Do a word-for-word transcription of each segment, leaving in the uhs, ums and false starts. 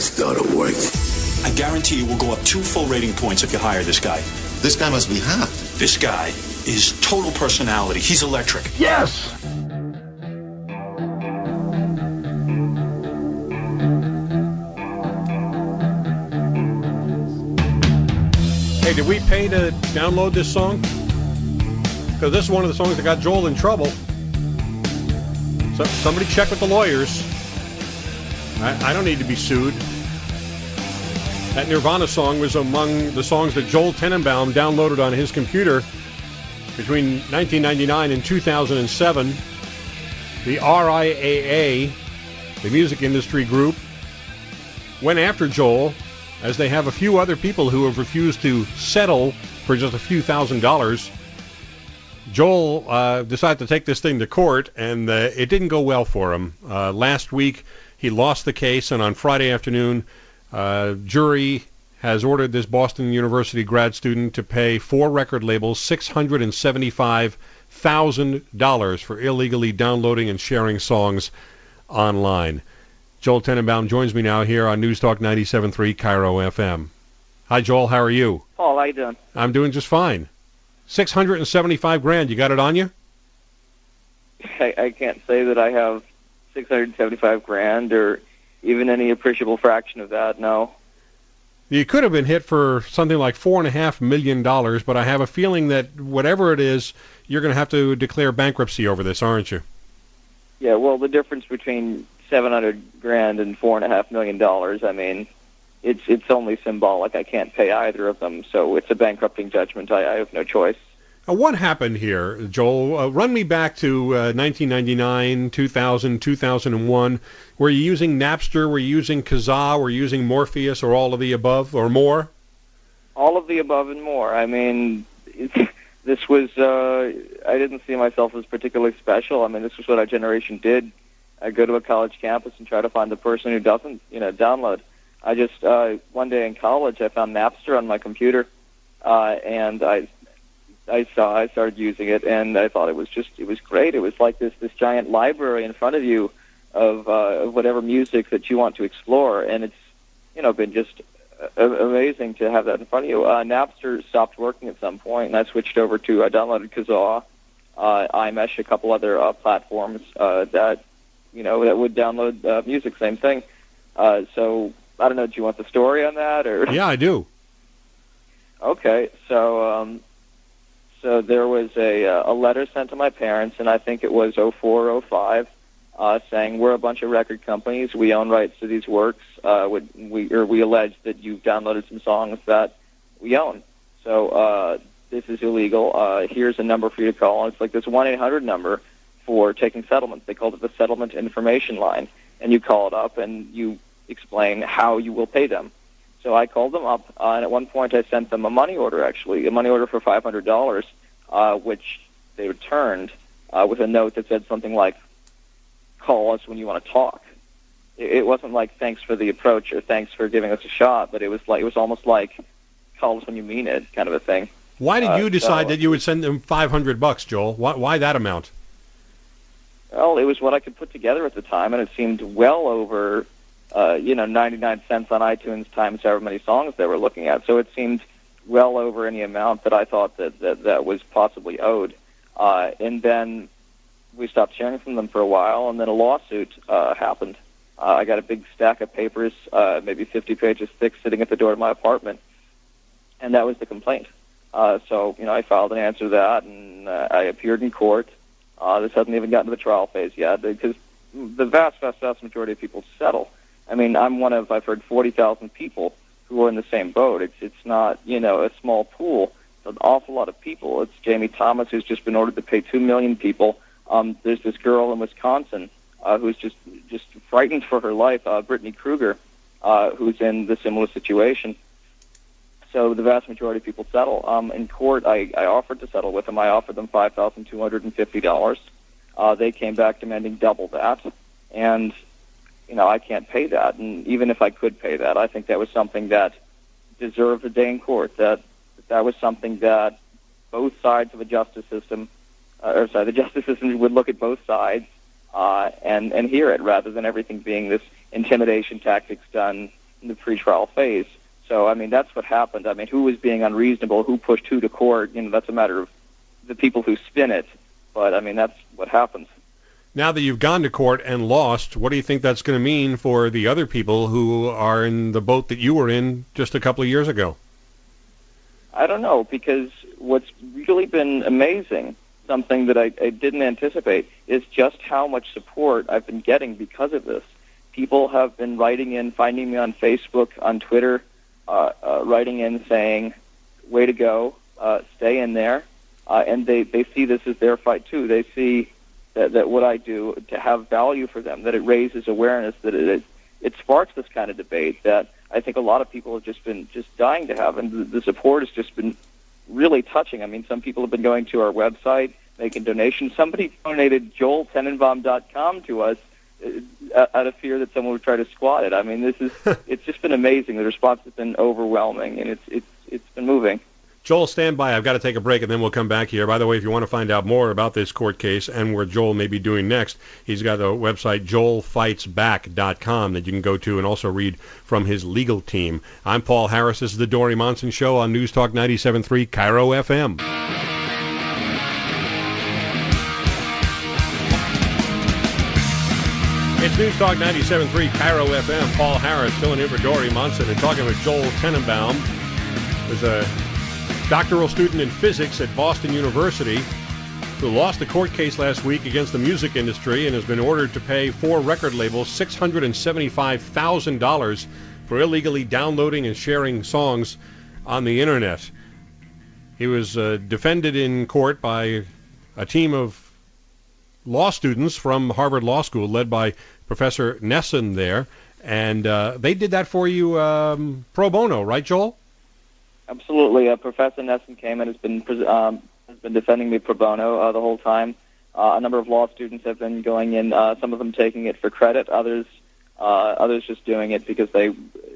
started working. I guarantee you we'll go up two full rating points if you hire this guy. This guy must be hot. This guy is total personality. He's electric. Yes! Hey, did we pay to download this song? Because this is one of the songs that got Joel in trouble. So somebody check with the lawyers. I, I don't need to be sued. That Nirvana song was among the songs that Joel Tenenbaum downloaded on his computer between nineteen ninety-nine and two thousand seven. The R I A A, the music industry group, went after Joel, as they have a few other people who have refused to settle for just a few thousand dollars. Joel uh, decided to take this thing to court, and uh, it didn't go well for him. Uh, last week, he lost the case, and on Friday afternoon, uh, jury has ordered this Boston University grad student to pay four record labels six hundred seventy-five thousand dollars for illegally downloading and sharing songs online. Joel Tenenbaum joins me now here on News Talk ninety-seven point three Cairo F M. Hi, Joel. How are you? Paul, how you doing? I'm doing just fine. six hundred seventy-five grand. You got it on you? I, I can't say that I have six hundred seventy-five grand or even any appreciable fraction of that, no. You could have been hit for something like four and a half million dollars, but I have a feeling that whatever it is, you're going to have to declare bankruptcy over this, aren't you? Yeah, well, the difference between seven hundred grand and four and a half million dollars, I mean, it's it's only symbolic. I can't pay either of them, so it's a bankrupting judgment. I, I have no choice. Uh, what happened here, Joel? Uh, run me back to uh, nineteen ninety-nine, two thousand, two thousand one. Were you using Napster? Were you using Kazaa? Were you using Morpheus, or all of the above, or more? All of the above and more. I mean, it, this was, uh, I didn't see myself as particularly special. I mean, this was what our generation did. I go to a college campus and try to find the person who doesn't, you know, download. I just, uh, one day in college, I found Napster on my computer, uh, and I I saw, I started using it, and I thought it was just, it was great. It was like this, this giant library in front of you of, uh, of whatever music that you want to explore, and it's, you know, been just uh, amazing to have that in front of you. Uh, Napster stopped working at some point, and I switched over to, I downloaded Kazaa, uh, iMesh, a couple other uh, platforms uh, that, you know, that would download uh, music, same thing. Uh, so, I don't know, do you want the story on that? Or? Yeah, I do. Okay, so... Um, So there was a, a letter sent to my parents, and I think it was oh four, oh five, uh, saying we're a bunch of record companies. We own rights to these works. Uh, we, we, or we allege that you've downloaded some songs that we own. So uh, this is illegal. Uh, here's a number for you to call. And it's like this one eight hundred number for taking settlements. They called it the Settlement Information Line. And you call it up, and you explain how you will pay them. So I called them up, uh, and at one point I sent them a money order, actually, a money order for five hundred dollars, uh, which they returned uh, with a note that said something like, call us when you want to talk. It, it wasn't like, thanks for the approach or thanks for giving us a shot, but it was like it was almost like, call us when you mean it, kind of a thing. Why did you uh, decide so, that you would send them five hundred bucks, Joel? Why, why that amount? Well, it was what I could put together at the time, and it seemed well over... Uh, you know, ninety-nine cents on iTunes times however many songs they were looking at. So it seemed well over any amount that I thought that that, that was possibly owed. Uh, and then we stopped hearing from them for a while, and then a lawsuit uh, happened. Uh, I got a big stack of papers, uh, maybe fifty pages thick, sitting at the door of my apartment, and that was the complaint. Uh, so, you know, I filed an answer to that, and uh, I appeared in court. Uh, this hasn't even gotten to the trial phase yet, because the vast, vast, vast majority of people settle. I mean, I'm one of, I've heard forty thousand people who are in the same boat. It's it's not, you know, a small pool. It's an awful lot of people. It's Jamie Thomas, who's just been ordered to pay two million people. Um, there's this girl in Wisconsin uh, who's just just frightened for her life, uh, Brittany Kruger, uh, who's in the similar situation. So the vast majority of people settle. Um, in court, I, I offered to settle with them. I offered them five thousand two hundred fifty dollars. Uh, they came back demanding double that. And... you know, I can't pay that, and even if I could pay that, I think that was something that deserved a day in court, that that was something that both sides of the justice system, uh, or sorry, the justice system would look at both sides uh, and, and hear it, rather than everything being this intimidation tactics done, in the pretrial phase. So, I mean, that's what happened. I mean, who was being unreasonable? Who pushed who to court? You know, that's a matter of the people who spin it. But, I mean, that's what happens. Now that you've gone to court and lost, what do you think that's going to mean for the other people who are in the boat that you were in just a couple of years ago? I don't know, because what's really been amazing, something that I, I didn't anticipate, is just how much support I've been getting because of this. People have been writing in, finding me on Facebook, on Twitter, uh, uh, writing in saying, way to go, uh, stay in there. Uh, and they, they see this as their fight, too. They see that, that what I do to have value for them, that it raises awareness, that it, it, it sparks this kind of debate that I think a lot of people have just been just dying to have. And the, the support has just been really touching. I mean, some people have been going to our website, making donations. Somebody donated Joel Tenenbaum dot com to us uh, out of fear that someone would try to squat it. I mean, this is it's just been amazing. The response has been overwhelming, and it's it's it's been moving. Joel, stand by. I've got to take a break, and then we'll come back here. By the way, if you want to find out more about this court case and where Joel may be doing next, he's got a website, joel fights back dot com, that you can go to and also read from his legal team. I'm Paul Harris. This is the Dori Monson Show on News Talk ninety-seven point three Cairo F M. It's News Talk ninety-seven point three Cairo F M. Paul Harris filling in for Dori Monson and talking with Joel Tenenbaum. There's a doctoral student in physics at Boston University who lost a court case last week against the music industry and has been ordered to pay four record labels six hundred seventy-five thousand dollars for illegally downloading and sharing songs on the Internet. He was uh, defended in court by a team of law students from Harvard Law School led by Professor Nesson there, and uh, they did that for you um, pro bono, right, Joel? Absolutely. Uh, Professor Nesson came and has been um, has been defending me pro bono uh, the whole time. Uh, a number of law students have been going in. Uh, some of them taking it for credit. Others, uh, others just doing it because they,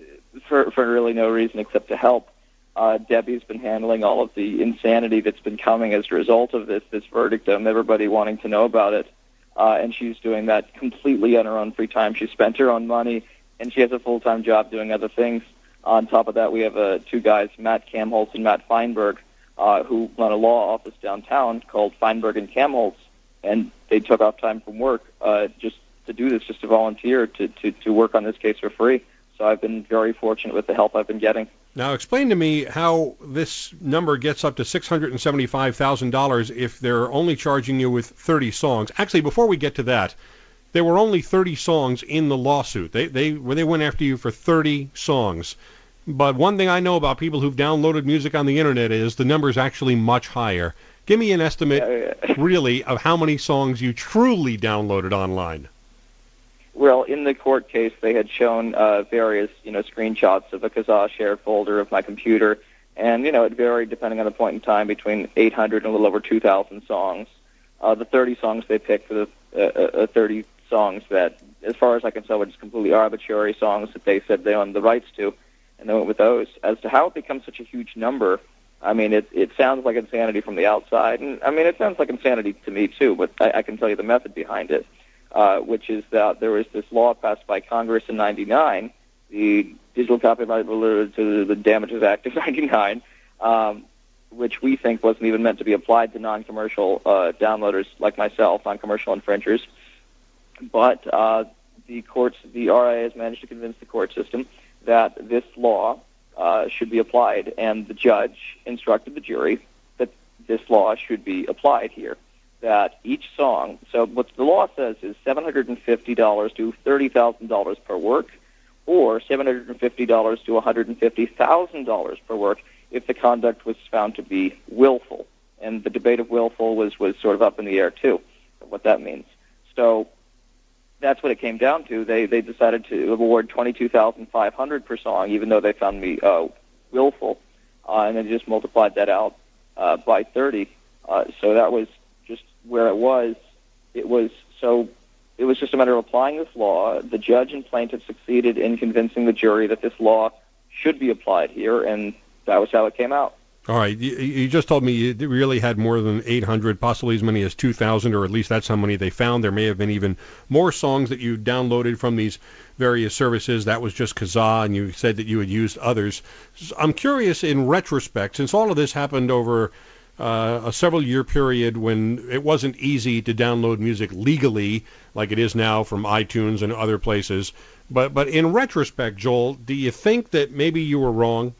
for for really no reason except to help. Uh, Debbie's been handling all of the insanity that's been coming as a result of this this verdict. Um, everybody wanting to know about it, uh, and she's doing that completely on her own free time. She spent her own money, and she has a full time job doing other things. On top of that, we have uh, two guys, Matt Kamholtz and Matt Feinberg, uh, who run a law office downtown called Feinberg and Kamholtz, and they took off time from work uh, just to do this, just to volunteer to, to, to work on this case for free. So I've been very fortunate with the help I've been getting. Now, explain to me how this number gets up to six hundred seventy-five thousand dollars if they're only charging you with thirty songs. Actually, before we get to that, there were only thirty songs in the lawsuit. They they they went after you for thirty songs. But one thing I know about people who've downloaded music on the Internet is the number is actually much higher. Give me an estimate, yeah, yeah. really, of how many songs you truly downloaded online. Well, in the court case, they had shown uh, various, you know, screenshots of a Kazaa shared folder of my computer, and, you know, it varied depending on the point in time between eight hundred and a little over two thousand songs. Uh, the thirty songs they picked for the uh, uh, thirty songs that, as far as I can tell, were just completely arbitrary songs that they said they owned the rights to, and they went with those. As to how it becomes such a huge number, I mean, it it sounds like insanity from the outside, and I mean, it sounds like insanity to me too. But I, I can tell you the method behind it, uh, which is that there was this law passed by Congress in ninety-nine, the Digital Copyright Related to the Damages Act of ninety-nine, um, which we think wasn't even meant to be applied to non-commercial uh, downloaders like myself, non-commercial infringers. But uh, the courts, the R I A has managed to convince the court system that this law uh, should be applied, and the judge instructed the jury that this law should be applied here, that each song, so what the law says is seven hundred fifty dollars to thirty thousand dollars per work, or seven hundred fifty dollars to one hundred fifty thousand dollars per work if the conduct was found to be willful. And the debate of willful was, was sort of up in the air, too, of what that means. So that's what it came down to. They they decided to award twenty-two thousand five hundred dollars per song, even though they found me uh, willful, uh, and then just multiplied that out uh, by thirty. Uh, so that was just where it was. It was so. It was just a matter of applying this law. The judge and plaintiff succeeded in convincing the jury that this law should be applied here, and that was how it came out. All right. You, you just told me you really had more than eight hundred, possibly as many as two thousand, or at least that's how many they found. There may have been even more songs that you downloaded from these various services. That was just Kazaa, and you said that you had used others. I'm curious, in retrospect, since all of this happened over uh, a several-year period when it wasn't easy to download music legally like it is now from iTunes and other places, but, but in retrospect, Joel, do you think that maybe you were wrong?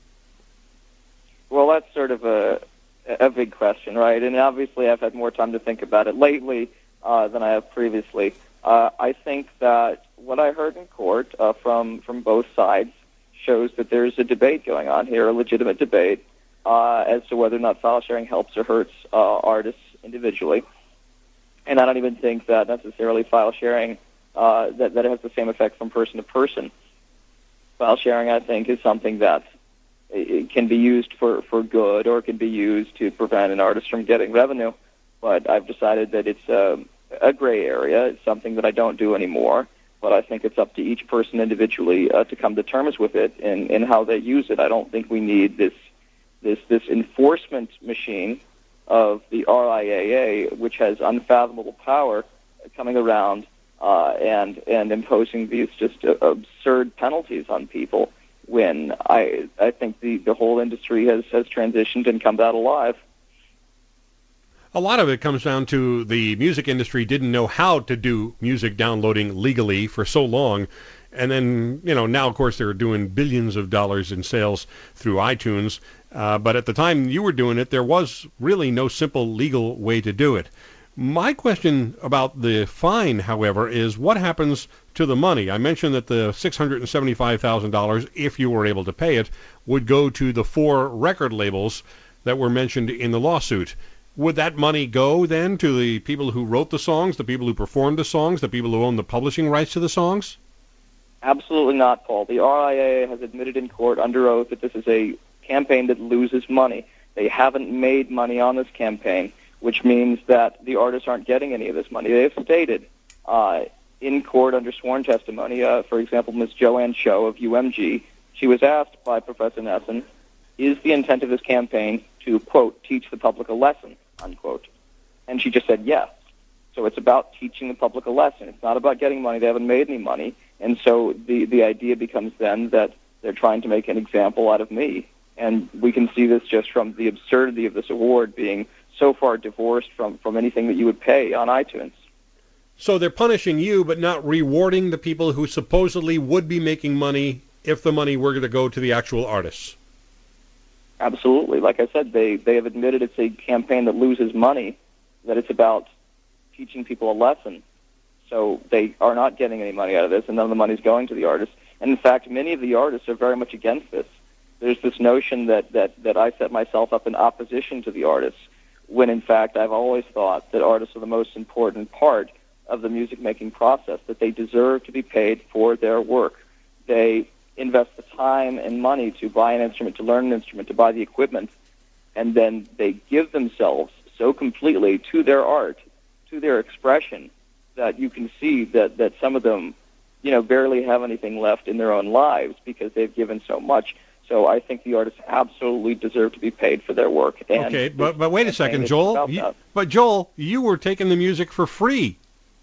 Well, that's sort of a a big question, right? And obviously I've had more time to think about it lately uh, than I have previously. Uh, I think that what I heard in court uh, from, from both sides shows that there's a debate going on here, a legitimate debate, uh, as to whether or not file sharing helps or hurts uh, artists individually. And I don't even think that necessarily file sharing, uh, that, that it has the same effect from person to person. File sharing, I think, is something that it can be used for, for good, or it can be used to prevent an artist from getting revenue. But I've decided that it's a, a gray area. It's something that I don't do anymore. But I think it's up to each person individually uh, to come to terms with it and, and how they use it. I don't think we need this this this enforcement machine of the R I A A, which has unfathomable power, coming around uh, and and imposing these just uh, absurd penalties on people, when I I think the, the whole industry has, has transitioned and come out alive. A lot of it comes down to the music industry didn't know how to do music downloading legally for so long. And then, you know, now, of course, they're doing billions of dollars in sales through iTunes. Uh, but at the time you were doing it, there was really no simple legal way to do it. My question about the fine, however, is what happens to the money? I mentioned that the six hundred seventy-five thousand dollars, if you were able to pay it, would go to the four record labels that were mentioned in the lawsuit. Would that money go then to the people who wrote the songs, the people who performed the songs, the people who own the publishing rights to the songs? Absolutely not, Paul. The R I A A has admitted in court under oath that this is a campaign that loses money. They haven't made money on this campaign, which means that the artists aren't getting any of this money. They have stated uh, in court under sworn testimony, uh, for example, Miz Joanne Cho of U M G, she was asked by Professor Nesson, is the intent of this campaign to, quote, teach the public a lesson, unquote? And she just said yes. So it's about teaching the public a lesson. It's not about getting money. They haven't made any money. And so the, the idea becomes then that they're trying to make an example out of me. And we can see this just from the absurdity of this award being so far divorced from, from anything that you would pay on iTunes. So they're punishing you but not rewarding the people who supposedly would be making money if the money were to go to the actual artists. Absolutely. Like I said, they, they have admitted it's a campaign that loses money, that it's about teaching people a lesson. So they are not getting any money out of this, and none of the money is going to the artists. And in fact, many of the artists are very much against this. There's this notion that, that, that I set myself up in opposition to the artists, when in fact I've always thought that artists are the most important part of the music-making process, that they deserve to be paid for their work. They invest the time and money to buy an instrument, to learn an instrument, to buy the equipment, and then they give themselves so completely to their art, to their expression, that you can see that, that some of them, you know, barely have anything left in their own lives because they've given so much. So I think the artists absolutely deserve to be paid for their work. And okay, but but wait a second, Joel. You, but Joel, you were taking the music for free.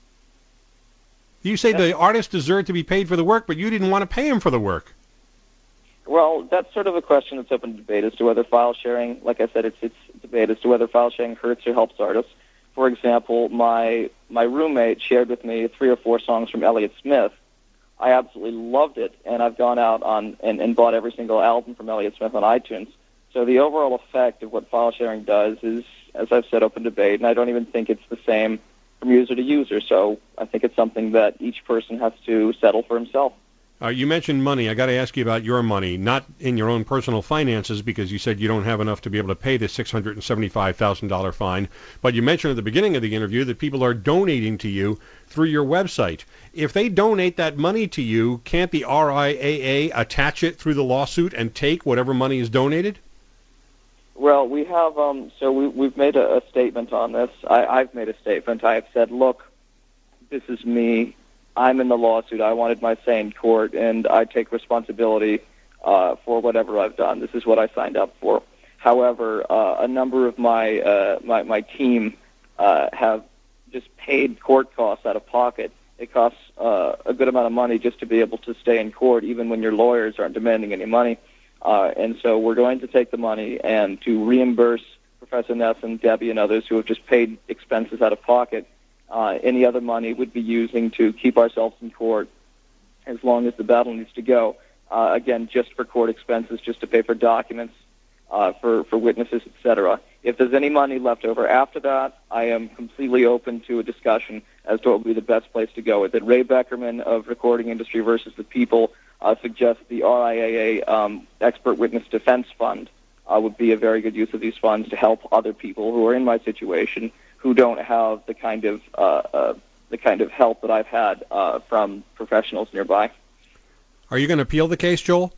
You say the artists deserve to be paid for the work, but you didn't want to pay them for the work. Well, that's sort of a question that's open to debate as to whether file sharing, like I said, it's it's debate as to whether file sharing hurts or helps artists. For example, my my roommate shared with me three or four songs from Elliott Smith. I absolutely loved it, and I've gone out on and, and bought every single album from Elliott Smith on iTunes. So the overall effect of what file sharing does is, as I've said, open debate, and I don't even think it's the same from user to user. So I think it's something that each person has to settle for himself. Uh, you mentioned money. I got to ask you about your money, not in your own personal finances, because you said you don't have enough to be able to pay the six hundred seventy-five thousand dollars fine. But you mentioned at the beginning of the interview that people are donating to you through your website. If they donate that money to you, can't the R I A A attach it through the lawsuit and take whatever money is donated? Well, we have, um, so we, we've made a, a statement on this. I, I've made a statement. I have said, look, this is me. I'm in the lawsuit. I wanted my say in court, and I take responsibility uh, for whatever I've done. This is what I signed up for. However, uh, a number of my uh, my, my team uh, have just paid court costs out of pocket. It costs uh, a good amount of money just to be able to stay in court, even when your lawyers aren't demanding any money. Uh, and so we're going to take the money and to reimburse Professor Ness and Debbie and others who have just paid expenses out of pocket. Uh, any other money would be using to keep ourselves in court as long as the battle needs to go. Uh, again, just for court expenses, just to pay for documents, uh, for, for witnesses, et cetera. If there's any money left over after that, I am completely open to a discussion as to what would be the best place to go with it. Ray Beckerman of Recording Industry versus the People uh, suggests the R I A A um, Expert Witness Defense Fund uh, would be a very good use of these funds to help other people who are in my situation who don't have the kind of uh, uh, the kind of help that I've had uh, from professionals nearby. Are you going to appeal the case, Joel?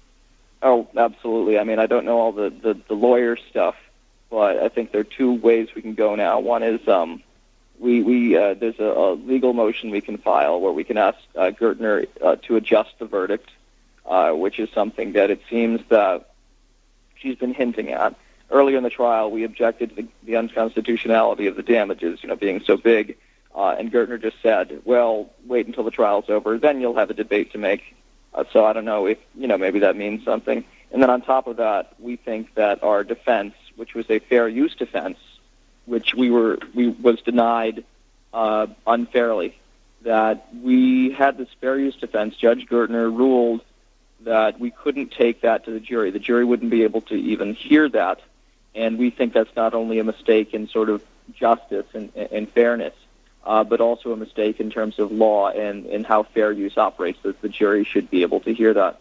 Oh, absolutely. I mean, I don't know all the, the, the lawyer stuff, but I think there are two ways we can go now. One is um, we, we uh, there's a, a legal motion we can file where we can ask uh, Gertner uh, to adjust the verdict, uh, which is something that it seems that she's been hinting at. Earlier in the trial, we objected to the, the unconstitutionality of the damages, you know, being so big, uh, and Gertner just said, well, wait until the trial's over, then you'll have a debate to make. Uh, so I don't know if, you know, maybe that means something. And then on top of that, we think that our defense, which was a fair use defense, which we were we was denied uh, unfairly, that we had this fair use defense. Judge Gertner ruled that we couldn't take that to the jury. The jury wouldn't be able to even hear that. And we think that's not only a mistake in sort of justice and, and fairness, Uh, but also a mistake in terms of law and, and how fair use operates, that the jury should be able to hear that.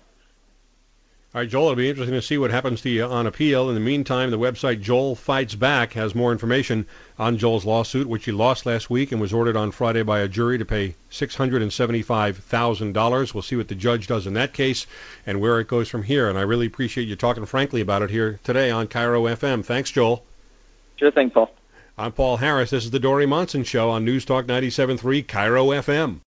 All right, Joel, it'll be interesting to see what happens to you on appeal. In the meantime, the website Joel Fights Back has more information on Joel's lawsuit, which he lost last week and was ordered on Friday by a jury to pay six hundred seventy-five thousand dollars. We'll see what the judge does in that case and where it goes from here. And I really appreciate you talking frankly about it here today on Cairo F M. Thanks, Joel. Sure thing, Paul. I'm Paul Harris. This is the Dory Monson Show on News Talk ninety-seven point three Cairo F M.